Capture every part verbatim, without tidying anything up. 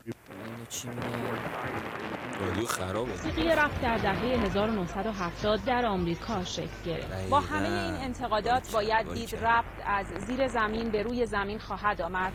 چی میگن؟ رادیو خرابه. موسیقی رپ در دهه هزار و نهصد و هفتاد در آمریکا شکل گرفت. با همه این انتقادات باید دید رپ از زیر زمین به روی زمین خواهد آمد.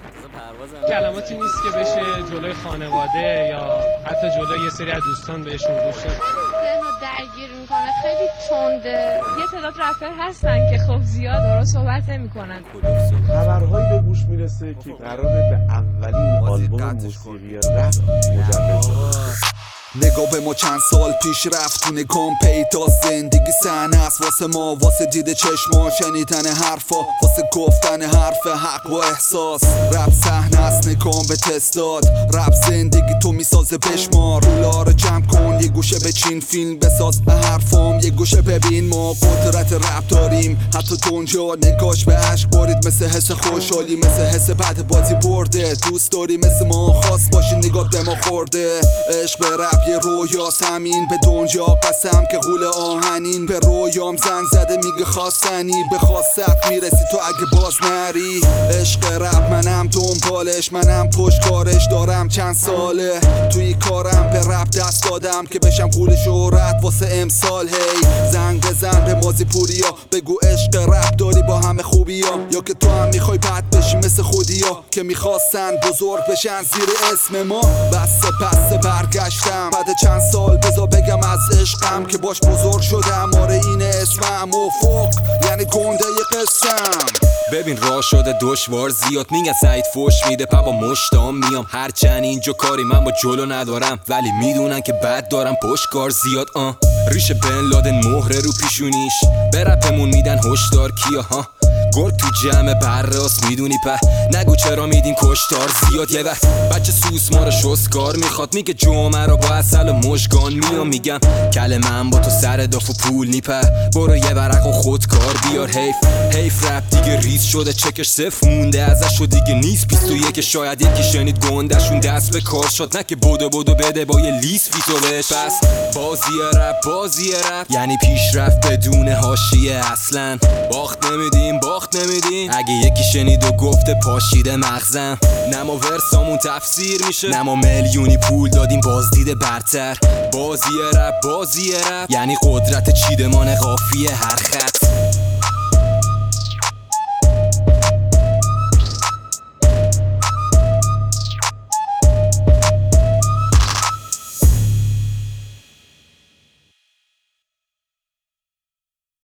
کلماتی نیست که بشه جلوی خانواده یا حتی جلوی یه سری از دوستان بهشون گوش داد. ذهنو درگیر میکنه، خیلی تنده. یه تعداد رپر هستن که خب زیاد درست صحبت نمیکنن. خبرهایی به گوش میرسه که قراره به اولین آلبوم موسیقی رپ مجوز بشه. نگاه به ما چند سال پیش رفت تو نگام پیداست. زندگی صحنه است واسه ما، واسه دید چشما، شنیدن حرفا، واسه گفتن حرف حق و احساس. رپ صحنه است نگام به تستاد، رپ زندگی تو میسازه بشمار. رولا رو جمع کن یه گوشه بچین، فیلم بساز به حرفام یه گوشه ببین. ما قدرت رپ داریم حتی دنیا نگاش به عشق بارید، مثل حس خوشحالی مثل حس بعد بازی برده. دوست داری مثل ما خاص باشی نگاه دما خورده. عشق به رپ یه رویاست همین به دنیا قسم که غول آهنین. به رویام زنگ زده میگه خواستنی به خواست میرسی تو اگه باز نری. عشق رپ منم دنبالش، منم پشت کارش دارم چند ساله. توی کارم به رپ دست دادم که بشم غول شهرت واسه امسال. هی زنگ بزن به مازی پوریا بگو عشق رپ داری با همه خوبیا، یا که تو هم میخوای بد بشی مثل خودیا که میخواستن بزرگ بشن زیر اسم ما. بسه بسه برگشتم بعد چند سال بذار بگم از عشقم که باش بزرگ شدم. آره این اسمم افق یعنی گنده ی قسم. ببین راه شده دشوار زیاد، میگن سعید فوش میده پا با مشتام میام. هرچند اینجا کاری من با جلو ندارم، ولی میدونن که بد دارم پشت کار زیاد. آه ریشه بن لادن مهره رو پیشونیش، به رپمون میدن هشدار کیا ها. گرگ تو جمع برراست میدونی په، نگو چرا میدین کشتار زیاد. یه وقت بچه سوس ما رو شستگار میخواد، میگه جمعه رو با اصل و مشگان میام. میگم کلمه من با تو سر داف و پول نیپه، برو یه ورق و خودکار بیار. حیف حیف رپ دیگه ریز شده چکش صف مونده ازش و دیگه نیست. بیست و یک شاید یکی شنید گندشون دست به کار شد، نه که بودو بودو بده با یه لیس فیتو بهش. پس بازی رپ بازی رپ یعنی پیشرفت بدون حاشیه اصلا. باخت نمیدیم باخت نمیدیم اگه یکی شنید و گفته پاشیده مغزم. نما ورسامون تفسیر میشه، نما میلیونی پول دادیم بازدید برتر. بازی رپ بازی رپ یعنی قدرت چیدمان قافیه هر خط.